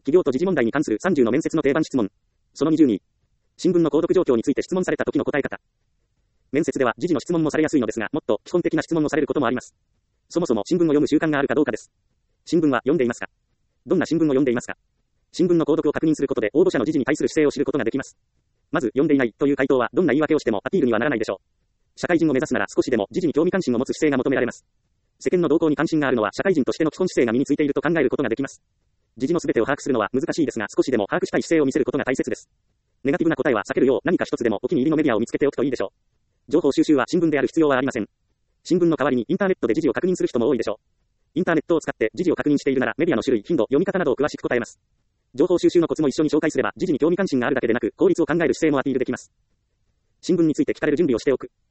企業と時事問題に関する30の面接の定番質問。その22。新聞の購読状況について質問された時の答え方。面接では時事の質問もされやすいのですが、もっと基本的な質問をされることもあります。そもそも新聞を読む習慣があるかどうかです。新聞は読んでいますか？どんな新聞を読んでいますか？新聞の購読を確認することで応募者の時事に対する姿勢を知ることができます。まず、読んでいないという回答はどんな言い訳をしてもアピールにはならないでしょう。社会人を目指すなら少しでも時事に興味関心を持つ姿勢が求められます。世間の動向に関心があるのは社会人としての基本姿勢が身についていると考えることができます。時事の全てを把握するのは難しいですが、少しでも把握したい姿勢を見せることが大切です。ネガティブな答えは避けるよう、何か一つでもお気に入りのメディアを見つけておくといいでしょう。情報収集は新聞である必要はありません。新聞の代わりにインターネットで時事を確認する人も多いでしょう。インターネットを使って時事を確認しているなら、メディアの種類、頻度、読み方などを詳しく答えます。情報収集のコツも一緒に紹介すれば、時事に興味関心があるだけでなく、効率を考える姿勢もアピールできます。新聞について聞かれる準備をしておく。